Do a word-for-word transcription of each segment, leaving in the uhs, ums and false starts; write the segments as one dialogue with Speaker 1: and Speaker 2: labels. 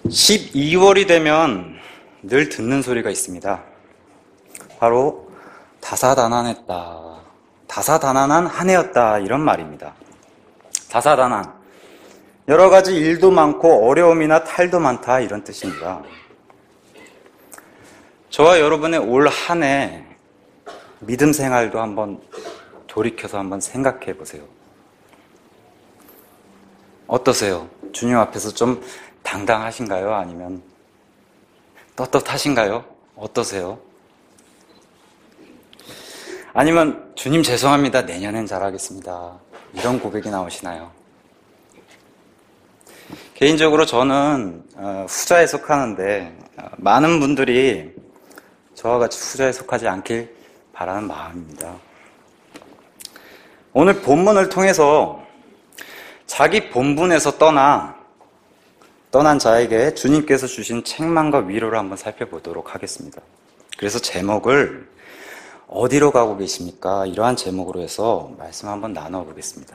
Speaker 1: 십이월이 되면 늘 듣는 소리가 있습니다. 바로 다사다난했다. 다사다난한 한 해였다. 이런 말입니다. 다사다난. 여러 가지 일도 많고 어려움이나 탈도 많다. 이런 뜻입니다. 저와 여러분의 올 한 해 믿음 생활도 한번 돌이켜서 한번 생각해 보세요. 어떠세요? 주님 앞에서 좀 당당하신가요? 아니면 떳떳하신가요? 어떠세요? 아니면 주님 죄송합니다. 내년엔 잘하겠습니다. 이런 고백이 나오시나요? 개인적으로 저는 후자에 속하는데 많은 분들이 저와 같이 후자에 속하지 않길 바라는 마음입니다. 오늘 본문을 통해서 자기 본분에서 떠나 떠난 자에게 주님께서 주신 책망과 위로를 한번 살펴보도록 하겠습니다. 그래서 제목을 어디로 가고 계십니까? 이러한 제목으로 해서 말씀 한번 나눠보겠습니다.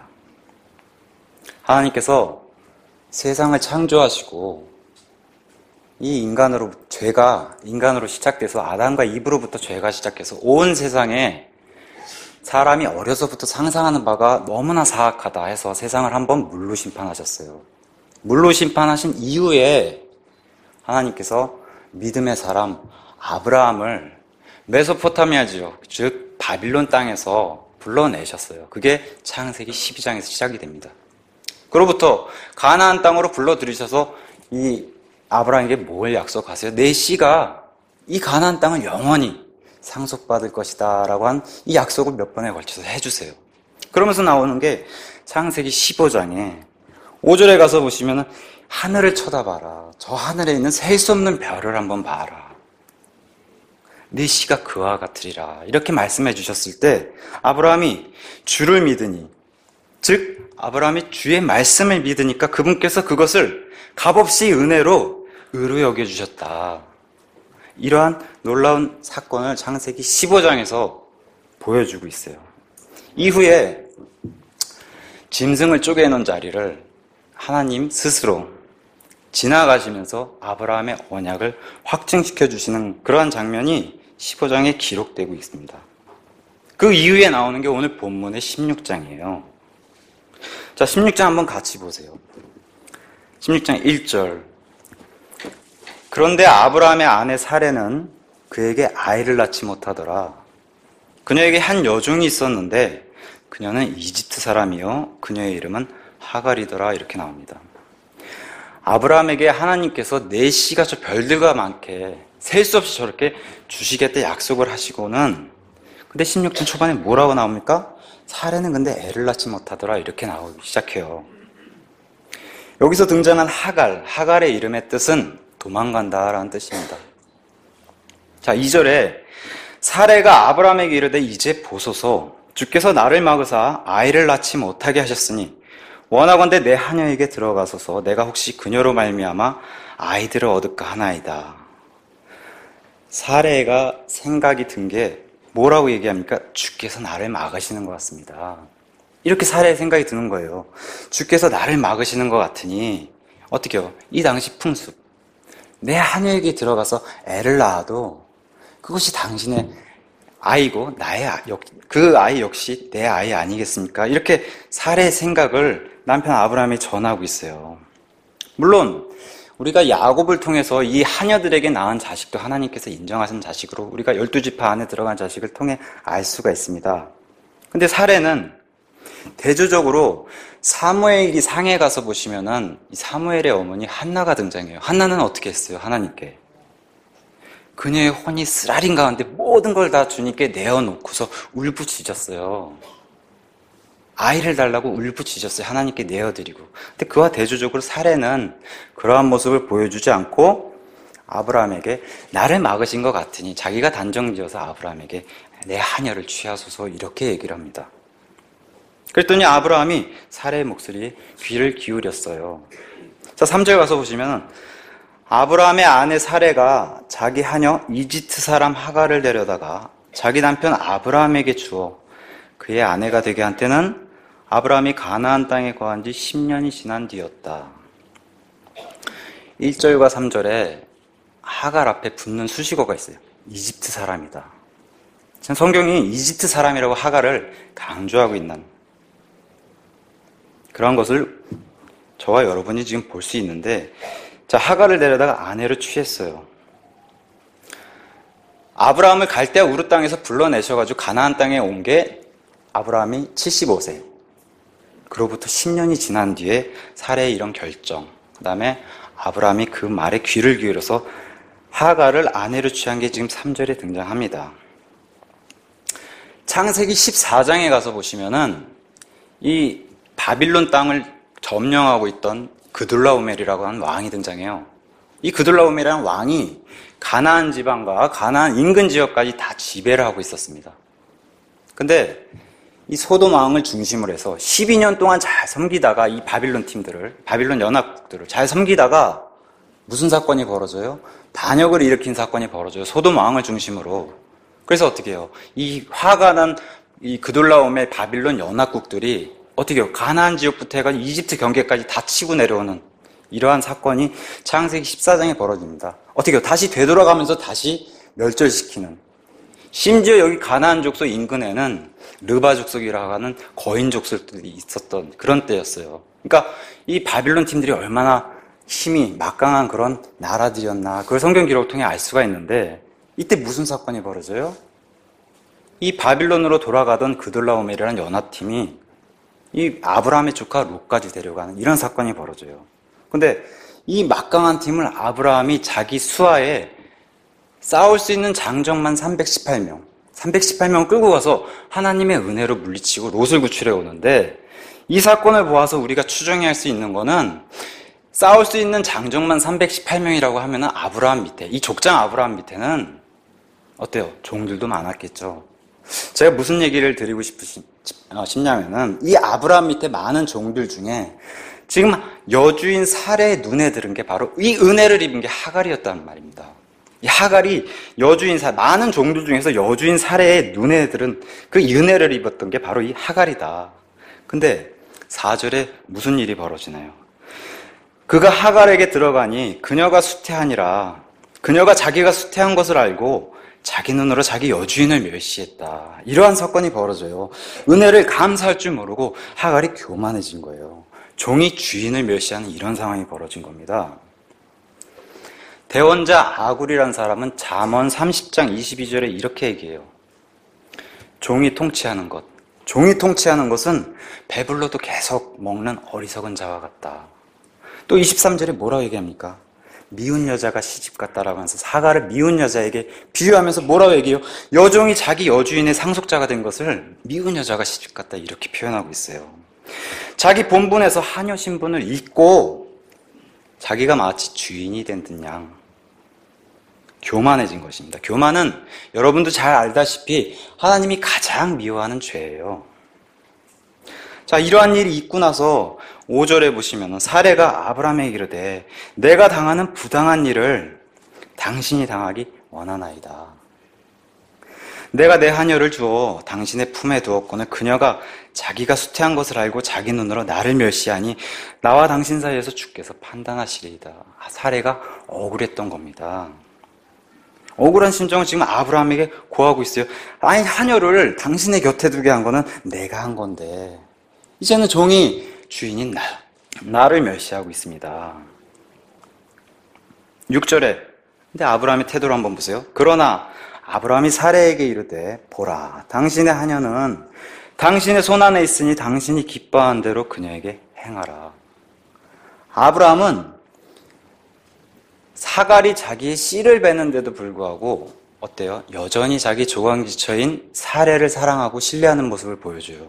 Speaker 1: 하나님께서 세상을 창조하시고 이 인간으로 죄가 인간으로 시작돼서 아담과 이브로부터 죄가 시작해서 온 세상에 사람이 어려서부터 상상하는 바가 너무나 사악하다 해서 세상을 한번 물로 심판하셨어요. 물로 심판하신 이후에 하나님께서 믿음의 사람 아브라함을 메소포타미아 지역, 즉 바빌론 땅에서 불러내셨어요. 그게 창세기 십이 장에서 시작이 됩니다. 그로부터 가나안 땅으로 불러들이셔서 이 아브라함에게 뭘 약속하세요? 내 씨가 이 가나안 땅을 영원히 상속받을 것이다 라고 한 이 약속을 몇 번에 걸쳐서 해주세요. 그러면서 나오는 게 창세기 십오 장에 오 절에 가서 보시면 하늘을 쳐다봐라. 저 하늘에 있는 셀 수 없는 별을 한번 봐라. 내 씨가 그와 같으리라. 이렇게 말씀해 주셨을 때 아브라함이 주를 믿으니, 즉 아브라함이 주의 말씀을 믿으니까 그분께서 그것을 값없이 은혜로 의로 여겨주셨다. 이러한 놀라운 사건을 창세기 십오 장에서 보여주고 있어요. 이후에 짐승을 쪼개놓은 자리를 하나님 스스로 지나가시면서 아브라함의 언약을 확증시켜 주시는 그러한 장면이 십오 장에 기록되고 있습니다. 그 이후에 나오는 게 오늘 본문의 십육 장이에요. 자, 십육 장 한번 같이 보세요. 십육 장 일 절. 그런데 아브라함의 아내 사레는 그에게 아이를 낳지 못하더라. 그녀에게 한 여종이 있었는데 그녀는 이집트 사람이요 그녀의 이름은 하갈이더라. 이렇게 나옵니다. 아브라함에게 하나님께서 내 씨가 저 별들과 많게 셀 수 없이 저렇게 주시겠다 약속을 하시고는, 근데 십육 장 초반에 뭐라고 나옵니까? 사레는 근데 애를 낳지 못하더라. 이렇게 나오기 시작해요. 여기서 등장한 하갈, 하갈의 이름의 뜻은 도망간다 라는 뜻입니다. 자, 이 절에 사레가 아브라함에게 이르되 이제 보소서 주께서 나를 막으사 아이를 낳지 못하게 하셨으니 원하건대 내 하녀에게 들어가소서 내가 혹시 그녀로 말미암아 아이들을 얻을까 하나이다. 사레가 생각이 든 게 뭐라고 얘기합니까? 주께서 나를 막으시는 것 같습니다. 이렇게 사레의 생각이 드는 거예요. 주께서 나를 막으시는 것 같으니 어떻게요? 이 당시 풍습, 내 하녀에게 들어가서 애를 낳아도 그것이 당신의 아이고 나의 아, 그 아이 역시 내 아이 아니겠습니까? 이렇게 사레의 생각을 남편 아브라함이 전하고 있어요. 물론 우리가 야곱을 통해서 이 하녀들에게 낳은 자식도 하나님께서 인정하신 자식으로 우리가 열두 지파 안에 들어간 자식을 통해 알 수가 있습니다. 근데 사레는 대조적으로 사무엘이 상에 가서 보시면은 이 사무엘의 어머니 한나가 등장해요. 한나는 어떻게 했어요? 하나님께 그녀의 혼이 쓰라린 가운데 모든 걸 다 주님께 내어놓고서 울부짖었어요. 아이를 달라고 울부짖었어요. 하나님께 내어드리고. 근데 그와 대조적으로 사레는 그러한 모습을 보여주지 않고 아브라함에게 나를 막으신 것 같으니 자기가 단정지어서 아브라함에게 내 하녀를 취하소서 이렇게 얘기를 합니다. 그랬더니 아브라함이 사레의 목소리에 귀를 기울였어요. 자, 삼 절 가서 보시면 아브라함의 아내 사레가 자기 하녀 이집트 사람 하갈을 데려다가 자기 남편 아브라함에게 주어 그의 아내가 되게 한 때는 아브라함이 가나안 땅에 거한 지 십 년이 지난 뒤였다. 일 절과 삼 절에 하갈 앞에 붙는 수식어가 있어요. 이집트 사람이다. 성경이 이집트 사람이라고 하갈을 강조하고 있는 그런 것을 저와 여러분이 지금 볼 수 있는데, 자, 하갈을 데려다가 아내로 취했어요. 아브라함을 갈대아 우르 땅에서 불러내셔가지고 가나안 땅에 온 게 아브라함이 칠십오 세. 그로부터 십 년이 지난 뒤에 사례의 이런 결정, 그 다음에 아브라함이 그 말에 귀를 기울여서 하갈을 아내로 취한 게 지금 삼 절에 등장합니다. 창세기 십사 장에 가서 보시면은 이 바빌론 땅을 점령하고 있던 그둘라오멜이라고 하는 왕이 등장해요. 이 그둘라오멜이라는 왕이 가나안 지방과 가나안 인근 지역까지 다 지배를 하고 있었습니다. 근데 이 소돔 왕을 중심으로 해서 십이 년 동안 잘 섬기다가 이 바빌론 팀들을, 바빌론 연합국들을 잘 섬기다가 무슨 사건이 벌어져요? 반역을 일으킨 사건이 벌어져요. 소돔 왕을 중심으로. 그래서 어떻게 해요? 이 화가 난 이 그둘라오멜 바빌론 연합국들이 어떻게 해요? 가나안 지역부터 해가지고 이집트 경계까지 다 치고 내려오는 이러한 사건이 창세기 십사 장에 벌어집니다. 어떻게 해요? 다시 되돌아가면서 다시 멸절시키는. 심지어 여기 가나안 족속 인근에는 르바 족속이라고 하는 거인 족속들이 있었던 그런 때였어요. 그러니까 이 바빌론 팀들이 얼마나 힘이 막강한 그런 나라들이었나, 그걸 성경 기록을 통해 알 수가 있는데, 이때 무슨 사건이 벌어져요? 이 바빌론으로 돌아가던 그둘라오멜이라는 연합팀이 이 아브라함의 조카 롯까지 데려가는 이런 사건이 벌어져요. 근데 이 막강한 팀을 아브라함이 자기 수하에 싸울 수 있는 장정만 삼백십팔 명, 삼백십팔 명을 끌고 가서 하나님의 은혜로 물리치고 롯을 구출해 오는데, 이 사건을 보아서 우리가 추정할 수 있는 거는 싸울 수 있는 장정만 삼백십팔 명이라고 하면은 아브라함 밑에, 이 족장 아브라함 밑에는 어때요? 종들도 많았겠죠. 제가 무슨 얘기를 드리고 싶으시, 싶냐면은 이 아브라함 밑에 많은 종들 중에 지금 여주인 사례의 눈에 들은 게 바로 이 은혜를 입은 게 하갈이었단 말입니다. 이 하갈이 여주인 사, 많은 종들 중에서 여주인 사례의 눈에 들은 그 은혜를 입었던 게 바로 이 하갈이다. 근데 사 절에 무슨 일이 벌어지나요? 그가 하갈에게 들어가니 그녀가 수태하니라. 그녀가 자기가 수태한 것을 알고 자기 눈으로 자기 여주인을 멸시했다. 이러한 사건이 벌어져요. 은혜를 감사할 줄 모르고 하갈이 교만해진 거예요. 종이 주인을 멸시하는 이런 상황이 벌어진 겁니다. 대원자 아굴이라는 사람은 잠언 삼십 장 이십이 절에 이렇게 얘기해요. 종이 통치하는 것. 종이 통치하는 것은 배불러도 계속 먹는 어리석은 자와 같다. 또 이십삼 절에 뭐라고 얘기합니까? 미운 여자가 시집 갔다라고 하면서 하갈을 미운 여자에게 비유하면서 뭐라고 얘기해요? 여종이 자기 여주인의 상속자가 된 것을 미운 여자가 시집 갔다 이렇게 표현하고 있어요. 자기 본분에서 하녀 신분을 잊고 자기가 마치 주인이 된 듯양 교만해진 것입니다. 교만은 여러분도 잘 알다시피 하나님이 가장 미워하는 죄예요. 자, 이러한 일이 있고 나서 오 절에 보시면 사례가 아브라함에게 이르되 내가 당하는 부당한 일을 당신이 당하기 원하나이다. 내가 내 하녀를 주어 당신의 품에 두었거늘 그녀가 자기가 수태한 것을 알고 자기 눈으로 나를 멸시하니 나와 당신 사이에서 주께서 판단하시리이다. 사례가 억울했던 겁니다. 억울한 심정을 지금 아브라함에게 고하고 있어요. 아니, 하녀를 당신의 곁에 두게 한 거는 내가 한 건데 이제는 종이 주인인 나, 나를 멸시하고 있습니다. 육 절에 근데 아브라함의 태도를 한번 보세요. 그러나 아브라함이 사례에게 이르되 보라, 당신의 하녀는 당신의 손 안에 있으니 당신이 기뻐한 대로 그녀에게 행하라. 아브라함은 사갈이 자기의 씨를 베는데도 불구하고 어때요? 여전히 자기 조강지처인 사례를 사랑하고 신뢰하는 모습을 보여줘요.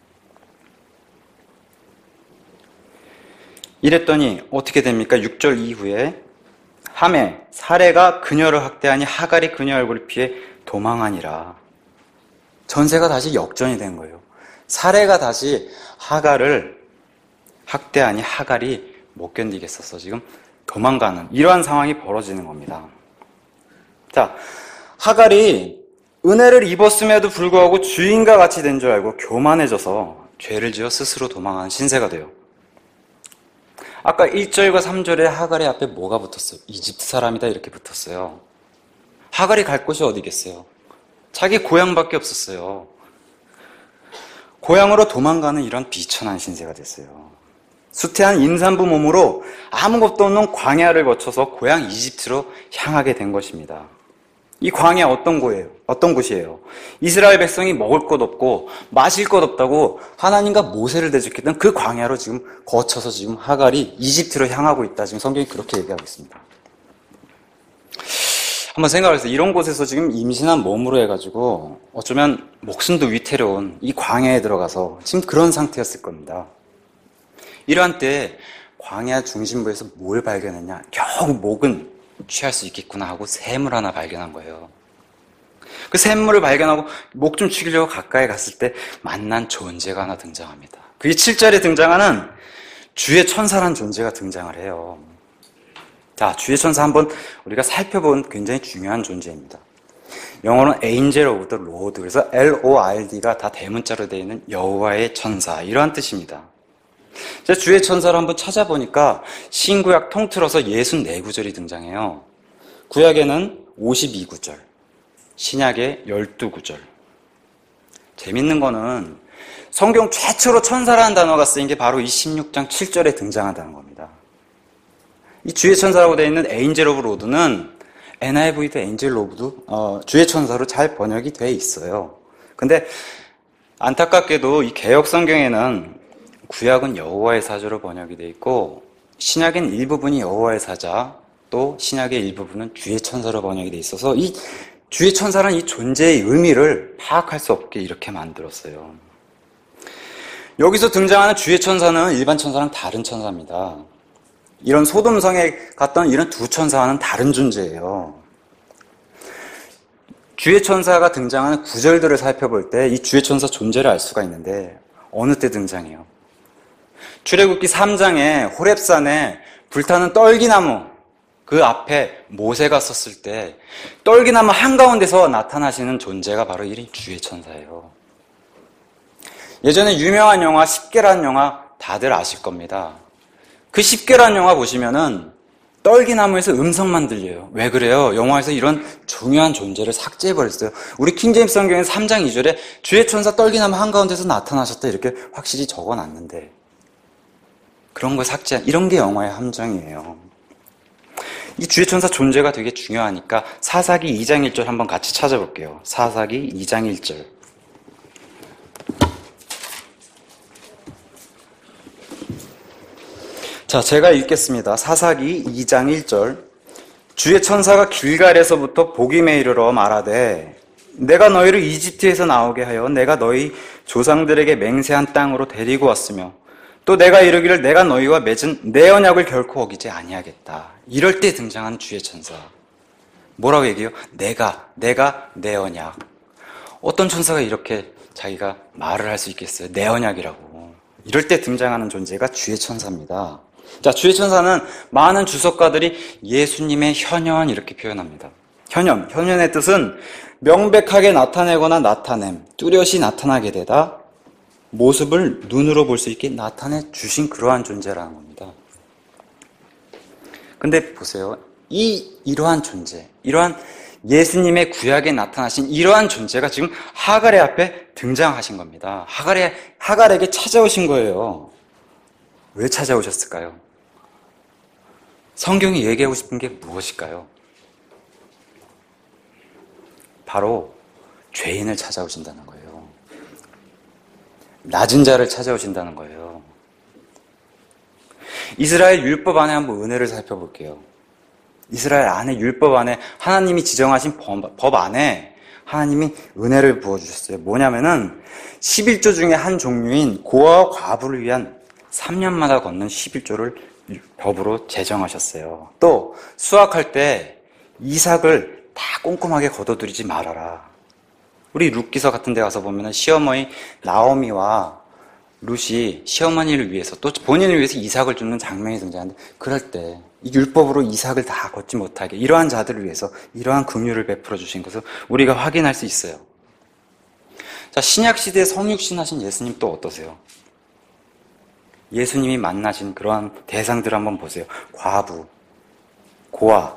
Speaker 1: 이랬더니 어떻게 됩니까? 육 절 이후에 하매 사례가 그녀를 학대하니 하갈이 그녀 얼굴을 피해 도망하니라. 전세가 다시 역전이 된 거예요. 사례가 다시 하갈을 학대하니 하갈이 못 견디겠어서 지금 도망가는 이러한 상황이 벌어지는 겁니다. 자, 하갈이 은혜를 입었음에도 불구하고 주인과 같이 된 줄 알고 교만해져서 죄를 지어 스스로 도망하는 신세가 돼요. 아까 일 절과 삼 절에 하갈의 앞에 뭐가 붙었어요? 이집트 사람이다 이렇게 붙었어요. 하갈이 갈 곳이 어디겠어요? 자기 고향밖에 없었어요. 고향으로 도망가는 이런 비천한 신세가 됐어요. 수태한 임산부 몸으로 아무것도 없는 광야를 거쳐서 고향 이집트로 향하게 된 것입니다. 이 광야 어떤 곳이에요? 어떤 곳이에요? 이스라엘 백성이 먹을 것 없고 마실 것 없다고 하나님과 모세를 대적했던 그 광야로 지금 거쳐서 지금 하갈이 이집트로 향하고 있다. 지금 성경이 그렇게 얘기하고 있습니다. 한번 생각을 해서 이런 곳에서 지금 임신한 몸으로 해가지고 어쩌면 목숨도 위태로운 이 광야에 들어가서 지금 그런 상태였을 겁니다. 이러한 때 광야 중심부에서 뭘 발견했냐? 겨우 목은 취할 수 있겠구나 하고 샘물 하나 발견한 거예요. 그 샘물을 발견하고 목 좀 축이려고 가까이 갔을 때 만난 존재가 하나 등장합니다. 그게 칠 절에 등장하는 주의 천사라는 존재가 등장을 해요. 자, 주의 천사 한번 우리가 살펴본 굉장히 중요한 존재입니다. 영어는 Angel of the Lord, 그래서 엘 오 알 디가 다 대문자로 되어 있는 여호와의 천사, 이러한 뜻입니다. 제가 주의 천사를 한번 찾아보니까 신구약 통틀어서 육십사 구절이 등장해요. 구약에는 오십이 구절, 신약에 십이 구절. 재밌는 거는 성경 최초로 천사라는 단어가 쓰인 게 바로 이 십육 장 칠 절에 등장한다는 겁니다. 이 주의 천사라고 되어 있는 Angel of Lord는 엔 아이 브이도 Angel of 어, 주의 천사로 잘 번역이 되어 있어요. 근데 안타깝게도 이 개역 성경에는 구약은 여호와의 사자로 번역이 되어 있고 신약엔 일부분이 여호와의 사자, 또 신약의 일부분은 주의 천사로 번역이 되어 있어서 이 주의 천사라는 이 존재의 의미를 파악할 수 없게 이렇게 만들었어요. 여기서 등장하는 주의 천사는 일반 천사랑 다른 천사입니다. 이런 소돔성에 갔던 이런 두 천사와는 다른 존재예요. 주의 천사가 등장하는 구절들을 살펴볼 때 이 주의 천사 존재를 알 수가 있는데 어느 때 등장해요? 출애굽기 삼 장에 호렙산에 불타는 떨기나무 그 앞에 모세가 섰을 때 떨기나무 한가운데서 나타나시는 존재가 바로 이 주의 천사예요. 예전에 유명한 영화 십계라는 영화 다들 아실 겁니다. 그 십계라는 영화 보시면은 떨기나무에서 음성만 들려요. 왜 그래요? 영화에서 이런 중요한 존재를 삭제해버렸어요. 우리 킹제임스 성경에 삼 장 이 절에 주의 천사 떨기나무 한가운데서 나타나셨다 이렇게 확실히 적어놨는데 그런 걸 삭제한, 이런 게 영화의 함정이에요. 이 주의 천사 존재가 되게 중요하니까 사사기 이 장 일 절 한번 같이 찾아볼게요. 사사기 이 장 일 절. 자, 제가 읽겠습니다. 사사기 이 장 일 절. 주의 천사가 길갈에서부터 복임에 이르러 말하되 내가 너희를 이집트에서 나오게 하여 내가 너희 조상들에게 맹세한 땅으로 데리고 왔으며 또 내가 이르기를 내가 너희와 맺은 내 언약을 결코 어기지 아니하겠다. 이럴 때 등장한 주의 천사. 뭐라고 얘기해요? 내가, 내가 내 언약. 어떤 천사가 이렇게 자기가 말을 할 수 있겠어요? 내 언약이라고. 이럴 때 등장하는 존재가 주의 천사입니다. 자, 주의 천사는 많은 주석가들이 예수님의 현현 이렇게 표현합니다. 현현, 현현의 뜻은 명백하게 나타내거나 나타냄, 뚜렷이 나타나게 되다, 모습을 눈으로 볼 수 있게 나타내 주신 그러한 존재라는 겁니다. 근데 보세요. 이, 이러한 존재, 이러한 예수님의 구약에 나타나신 이러한 존재가 지금 하갈의 앞에 등장하신 겁니다. 하갈의, 하갈에게 찾아오신 거예요. 왜 찾아오셨을까요? 성경이 얘기하고 싶은 게 무엇일까요? 바로 죄인을 찾아오신다는 거예요. 낮은 자를 찾아오신다는 거예요. 이스라엘 율법 안에 한번 은혜를 살펴볼게요. 이스라엘 안에 율법 안에 하나님이 지정하신 법, 법 안에 하나님이 은혜를 부어주셨어요. 뭐냐면은 십일 조 중에 한 종류인 고아와 과부를 위한 삼 년마다 걷는 십일 조를 법으로 제정하셨어요. 또 수확할 때 이삭을 다 꼼꼼하게 거둬들이지 말아라. 우리 룻기서 같은 데 가서 보면 시어머니 나오미와 룻이 시어머니를 위해서 또 본인을 위해서 이삭을 줍는 장면이 등장하는데 그럴 때 이 율법으로 이삭을 다 걷지 못하게 이러한 자들을 위해서 이러한 긍휼을 베풀어 주신 것을 우리가 확인할 수 있어요. 자, 신약 시대에 성육신 하신 예수님 또 어떠세요? 예수님이 만나신 그러한 대상들을 한번 보세요. 과부, 고아,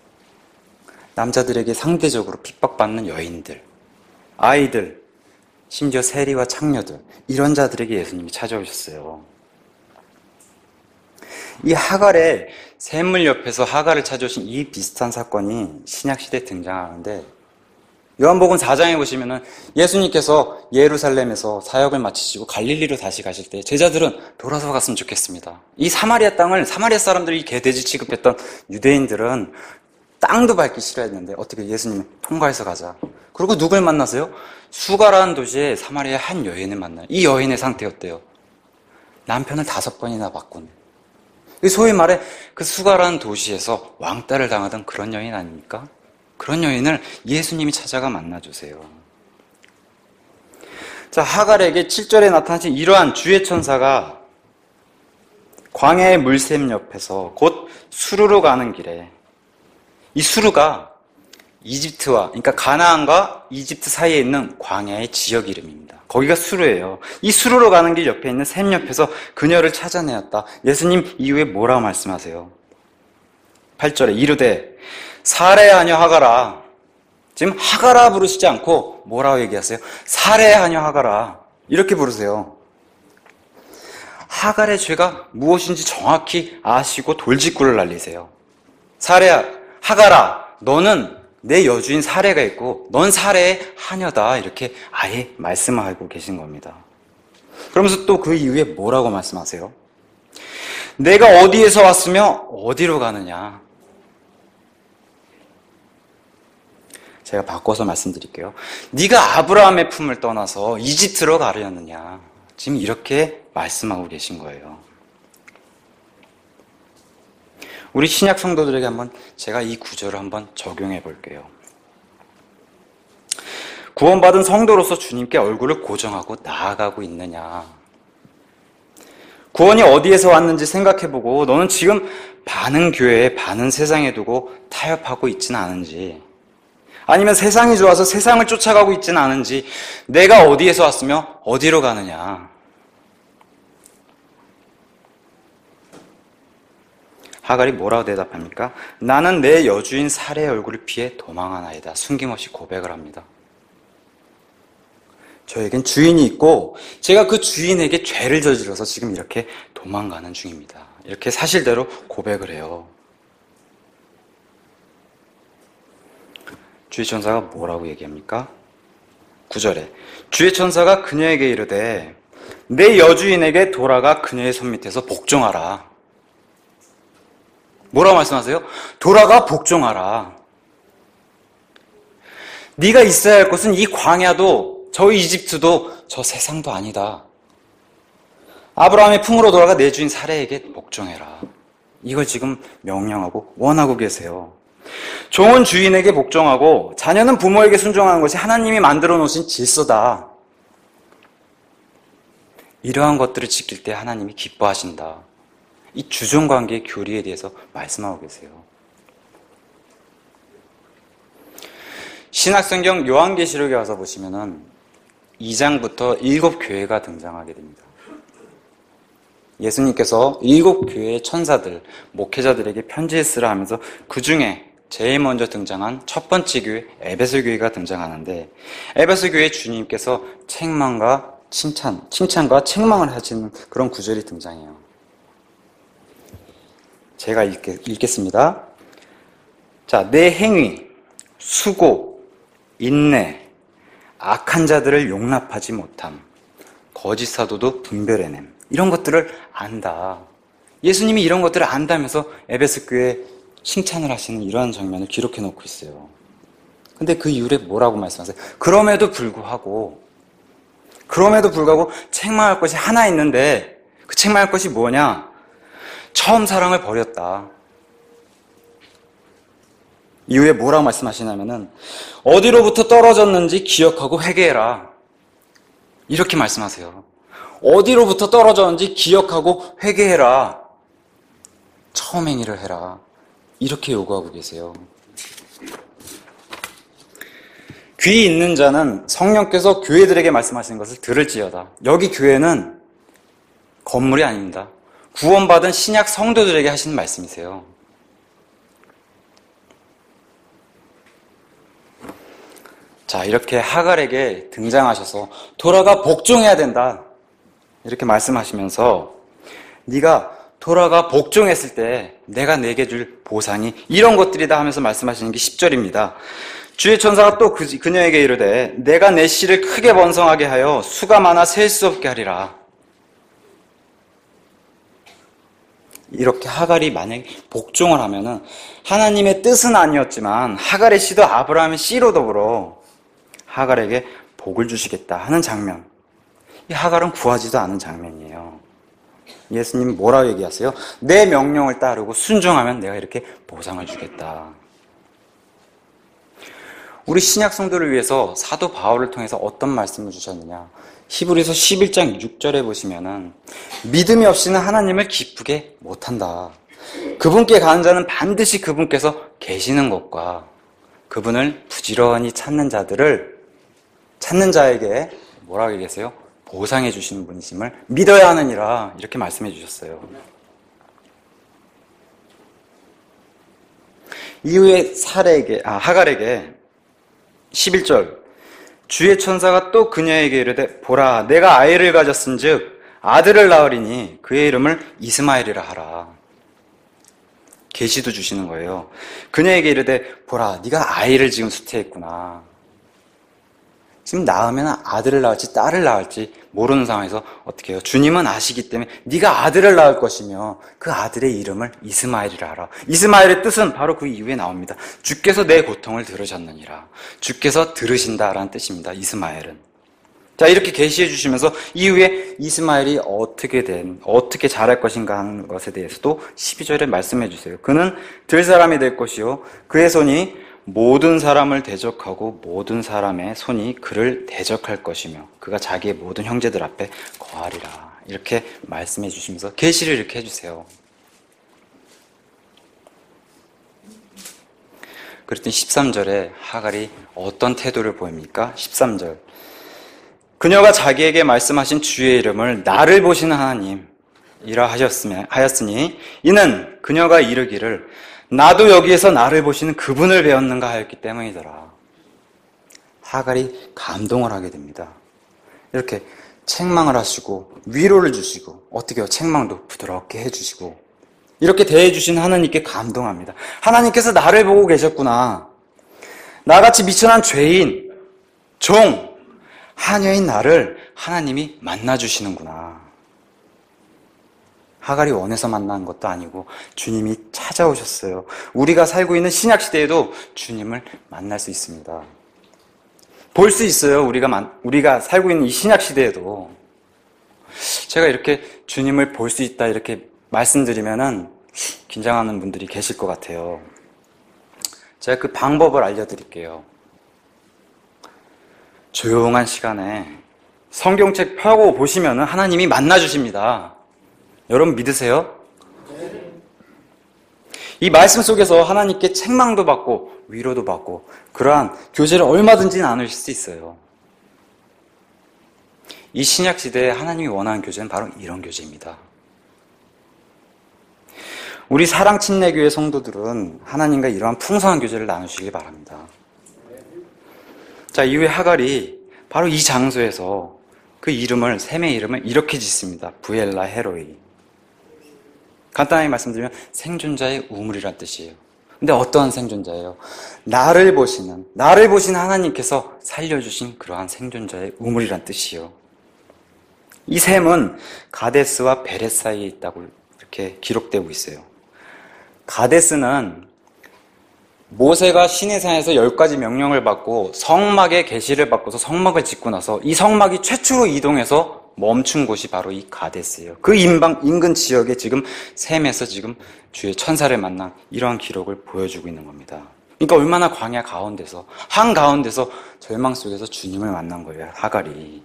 Speaker 1: 남자들에게 상대적으로 핍박받는 여인들, 아이들, 심지어 세리와 창녀들, 이런 자들에게 예수님이 찾아오셨어요. 이 하갈의 샘물 옆에서 하갈을 찾아오신 이 비슷한 사건이 신약시대에 등장하는데, 요한복음 사 장에 보시면은 예수님께서 예루살렘에서 사역을 마치시고 갈릴리로 다시 가실 때 제자들은 돌아서 갔으면 좋겠습니다. 이 사마리아 땅을 사마리아 사람들이 개돼지 취급했던 유대인들은 땅도 밟기 싫어했는데 어떻게 예수님은 통과해서 가자. 그리고 누굴 만나세요? 수가라는 도시에 사마리아 한 여인을 만나요. 이 여인의 상태 어때요? 남편을 다섯 번이나 바꾼. 소위 말해 그 수가라는 도시에서 왕따를 당하던 그런 여인 아닙니까? 그런 여인을 예수님이 찾아가 만나주세요. 자, 하갈에게 칠 절에 나타나신 이러한 주의 천사가 광야의 물샘 옆에서 곧 수르로 가는 길에, 이 수르가 이집트와, 그러니까 가나안과 이집트 사이에 있는 광야의 지역 이름입니다. 거기가 수르예요. 이 수르로 가는 길 옆에 있는 샘 옆에서 그녀를 찾아내었다. 예수님 이후에 뭐라고 말씀하세요? 팔 절에 이르되 사레하녀 하갈아. 지금 하갈아 부르시지 않고 뭐라고 얘기하세요? 사레하녀 하갈아. 이렇게 부르세요. 하갈의 죄가 무엇인지 정확히 아시고 돌직구를 날리세요. 사레야, 하갈아, 너는 내 여주인 사레가 있고 넌 사레의 하녀다. 이렇게 아예 말씀하고 계신 겁니다. 그러면서 또 그 이후에 뭐라고 말씀하세요? 내가 어디에서 왔으며 어디로 가느냐. 제가 바꿔서 말씀드릴게요. 네가 아브라함의 품을 떠나서 이집트로 가려느냐. 지금 이렇게 말씀하고 계신 거예요. 우리 신약 성도들에게 한번 제가 이 구절을 한번 적용해 볼게요. 구원받은 성도로서 주님께 얼굴을 고정하고 나아가고 있느냐. 구원이 어디에서 왔는지 생각해보고 너는 지금 반은 교회에 반은 세상에 두고 타협하고 있지는 않은지, 아니면 세상이 좋아서 세상을 쫓아가고 있지는 않은지, 내가 어디에서 왔으며 어디로 가느냐. 하갈이 뭐라고 대답합니까? 나는 내 여주인 사레의 얼굴을 피해 도망하나이다. 숨김없이 고백을 합니다. 저에겐 주인이 있고 제가 그 주인에게 죄를 저질러서 지금 이렇게 도망가는 중입니다. 이렇게 사실대로 고백을 해요. 주의 천사가 뭐라고 얘기합니까? 구 절에 주의 천사가 그녀에게 이르되 내 여주인에게 돌아가 그녀의 손밑에서 복종하라. 뭐라고 말씀하세요? 돌아가 복종하라. 네가 있어야 할 곳은 이 광야도 저 이집트도 저 세상도 아니다. 아브라함의 품으로 돌아가 내 주인 사레에게 복종해라. 이걸 지금 명령하고 원하고 계세요. 종은 주인에게 복종하고 자녀는 부모에게 순종하는 것이 하나님이 만들어 놓으신 질서다. 이러한 것들을 지킬 때 하나님이 기뻐하신다. 이 주종관계의 교리에 대해서 말씀하고 계세요. 신약성경 요한계시록에 와서 보시면은 이 장부터 일곱 교회가 등장하게 됩니다. 예수님께서 일곱 교회의 천사들, 목회자들에게 편지를 쓰라 하면서 그 중에 제일 먼저 등장한 첫 번째 교회, 에베소 교회가 등장하는데, 에베소 교회 주님께서 책망과 칭찬, 칭찬과 책망을 하시는 그런 구절이 등장해요. 제가 읽겠습니다. 자, 내 행위, 수고, 인내, 악한 자들을 용납하지 못함, 거짓 사도도 분별해냄. 이런 것들을 안다. 예수님이 이런 것들을 안다면서 에베소 교회에 칭찬을 하시는 이러한 장면을 기록해 놓고 있어요. 근데 그 이후에 뭐라고 말씀하세요? 그럼에도 불구하고, 그럼에도 불구하고 책망할 것이 하나 있는데 그 책망할 것이 뭐냐? 처음 사랑을 버렸다. 이후에 뭐라고 말씀하시냐면은 어디로부터 떨어졌는지 기억하고 회개해라. 이렇게 말씀하세요. 어디로부터 떨어졌는지 기억하고 회개해라. 처음 행위를 해라. 이렇게 요구하고 계세요. 귀 있는 자는 성령께서 교회들에게 말씀하시는 것을 들을지어다. 여기 교회는 건물이 아닙니다. 구원받은 신약 성도들에게 하시는 말씀이세요. 자, 이렇게 하갈에게 등장하셔서 돌아가 복종해야 된다, 이렇게 말씀하시면서 네가 돌아가 복종했을 때 내가 내게 줄 보상이 이런 것들이다 하면서 말씀하시는 게 십 절입니다. 주의 천사가 또 그, 그녀에게 이르되 내가 내 씨를 크게 번성하게 하여 수가 많아 셀 수 없게 하리라. 이렇게 하갈이 만약에 복종을 하면은 하나님의 뜻은 아니었지만 하갈의 씨도 아브라함의 씨로 더불어 하갈에게 복을 주시겠다 하는 장면. 이 하갈은 구하지도 않은 장면이에요. 예수님이 뭐라고 얘기하세요? 내 명령을 따르고 순종하면 내가 이렇게 보상을 주겠다. 우리 신약 성도를 위해서 사도 바울을 통해서 어떤 말씀을 주셨느냐? 히브리서 십일 장 육 절에 보시면은 믿음이 없이는 하나님을 기쁘게 못한다. 그분께 가는 자는 반드시 그분께서 계시는 것과 그분을 부지런히 찾는 자들을 찾는 자에게 뭐라고 얘기했어요? 보상해 주시는 분이심을 믿어야 하느니라, 이렇게 말씀해 주셨어요. 이후에 살에게, 아, 하갈에게 십일 절 주의 천사가 또 그녀에게 이르되 보라 내가 아이를 가졌은즉 아들을 낳으리니 그의 이름을 이스마엘이라 하라. 계시도 주시는 거예요. 그녀에게 이르되 보라 네가 아이를 지금 수태했구나. 지금 낳으면 아들을 낳을지 딸을 낳을지 모르는 상황에서 어떻게 해요? 주님은 아시기 때문에 네가 아들을 낳을 것이며 그 아들의 이름을 이스마엘이라 하라. 이스마엘의 뜻은 바로 그 이후에 나옵니다. 주께서 내 고통을 들으셨느니라. 주께서 들으신다라는 뜻입니다. 이스마엘은. 자, 이렇게 계시해 주시면서 이후에 이스마엘이 어떻게 된, 어떻게 자랄 것인가 하는 것에 대해서도 십이 절에 말씀해 주세요. 그는 들 사람이 될 것이요 그의 손이 모든 사람을 대적하고 모든 사람의 손이 그를 대적할 것이며 그가 자기의 모든 형제들 앞에 거하리라. 이렇게 말씀해 주시면서 계시를 이렇게 해주세요. 그랬더니 십삼 절에 하갈이 어떤 태도를 보입니까? 십삼 절 그녀가 자기에게 말씀하신 주의 이름을 나를 보시는 하나님이라 하였으니 이는 그녀가 이르기를 나도 여기에서 나를 보시는 그분을 배웠는가 하였기 때문이더라. 하갈이 감동을 하게 됩니다. 이렇게 책망을 하시고 위로를 주시고 어떻게 해요? 책망도 부드럽게 해주시고 이렇게 대해주신 하나님께 감동합니다. 하나님께서 나를 보고 계셨구나. 나같이 미천한 죄인, 종, 하녀인 나를 하나님이 만나주시는구나. 하갈이 원해서 만난 것도 아니고 주님이 찾아오셨어요. 우리가 살고 있는 신약시대에도 주님을 만날 수 있습니다. 볼 수 있어요. 우리가, 만, 우리가 살고 있는 이 신약시대에도. 제가 이렇게 주님을 볼 수 있다 이렇게 말씀드리면은 긴장하는 분들이 계실 것 같아요. 제가 그 방법을 알려드릴게요. 조용한 시간에 성경책 펴고 보시면은 하나님이 만나주십니다. 여러분 믿으세요? 이 말씀 속에서 하나님께 책망도 받고 위로도 받고 그러한 교제를 얼마든지 나누실 수 있어요. 이 신약 시대에 하나님이 원하는 교제는 바로 이런 교제입니다. 우리 사랑침례교회 성도들은 하나님과 이러한 풍성한 교제를 나누시길 바랍니다. 자, 이후에 하갈이 바로 이 장소에서 그 이름을, 샘의 이름을 이렇게 짓습니다. 부엘라 헤로이. 간단하게 말씀드리면 생존자의 우물이란 뜻이에요. 근데 어떠한 생존자예요? 나를 보시는, 나를 보신 하나님께서 살려주신 그러한 생존자의 우물이란 뜻이에요. 이 샘은 가데스와 베렛 사이에 있다고 이렇게 기록되고 있어요. 가데스는 모세가 시내산에서 열 가지 명령을 받고 성막에 계시를 받고서 성막을 짓고 나서 이 성막이 최초로 이동해서 멈춘 곳이 바로 이 가데스예요. 그 인방, 인근 지역에 지금 셈에서 지금 주의 천사를 만난 이러한 기록을 보여주고 있는 겁니다. 그러니까 얼마나 광야 가운데서, 한 가운데서 절망 속에서 주님을 만난 거예요, 하갈이.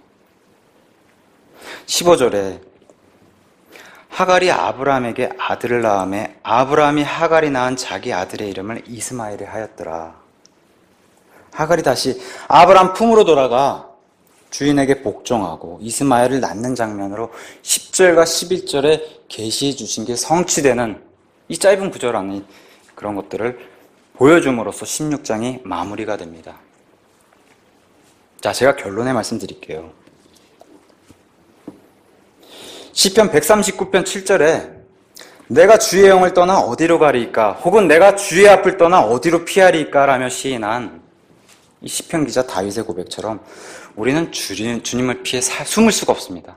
Speaker 1: 십오 절에 하갈이 아브라함에게 아들을 낳음에 아브라함이 하갈이 낳은 자기 아들의 이름을 이스마엘이 하였더라. 하갈이 다시 아브라함 품으로 돌아가 주인에게 복종하고 이스마엘을 낳는 장면으로 십 절과 십일 절에 계시해 주신 게 성취되는 이 짧은 구절 안에 그런 것들을 보여줌으로써 십육 장이 마무리가 됩니다. 자, 제가 결론의 말씀 드릴게요. 시편 백삼십구 편 칠 절에 내가 주의 영을 떠나 어디로 가리이까 혹은 내가 주의 앞을 떠나 어디로 피하리이까 라며 시인한 이 시편 기자 다윗의 고백처럼 우리는 주님, 주님을 피해 사, 숨을 수가 없습니다.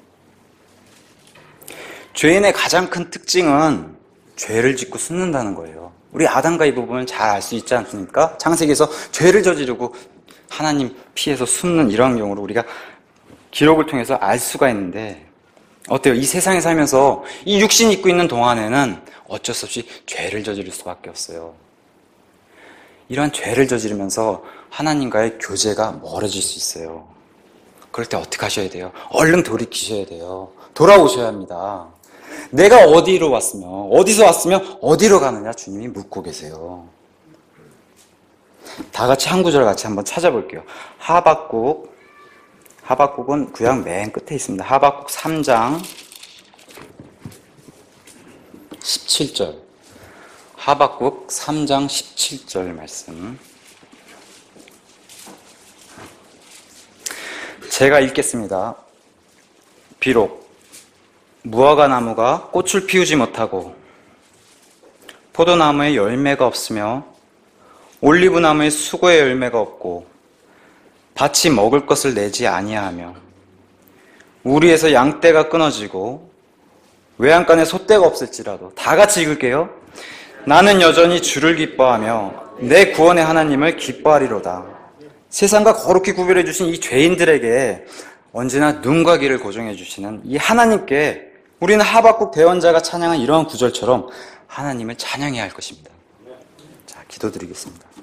Speaker 1: 죄인의 가장 큰 특징은 죄를 짓고 숨는다는 거예요. 우리 아담과 이 부분을 잘 알 수 있지 않습니까? 창세기에서 죄를 저지르고 하나님 피해서 숨는 이러한 경우를 우리가 기록을 통해서 알 수가 있는데 어때요? 이 세상에 살면서 이 육신 입고 있는 동안에는 어쩔 수 없이 죄를 저지를 수밖에 없어요. 이러한 죄를 저지르면서 하나님과의 교제가 멀어질 수 있어요. 그럴 때 어떻게 하셔야 돼요? 얼른 돌이키셔야 돼요. 돌아오셔야 합니다. 내가 어디로 왔으며 어디서 왔으며 어디로 가느냐 주님이 묻고 계세요. 다 같이 한 구절 같이 한번 찾아볼게요. 하박국 하박국은 구약 맨 끝에 있습니다. 하박국 삼 장 십칠 절 하박국 삼 장 십칠 절 말씀 제가 읽겠습니다. 비록 무화과 나무가 꽃을 피우지 못하고 포도나무에 열매가 없으며 올리브 나무에 수고의 열매가 없고 밭이 먹을 것을 내지 아니하며 우리에서 양떼가 끊어지고 외양간에 소떼가 없을지라도 다 같이 읽을게요. 나는 여전히 주를 기뻐하며 내 구원의 하나님을 기뻐하리로다. 세상과 거룩히 구별해 주신 이 죄인들에게 언제나 눈과 귀를 고정해 주시는 이 하나님께 우리는 하박국 대언자가 찬양한 이러한 구절처럼 하나님을 찬양해야 할 것입니다. 자, 기도드리겠습니다.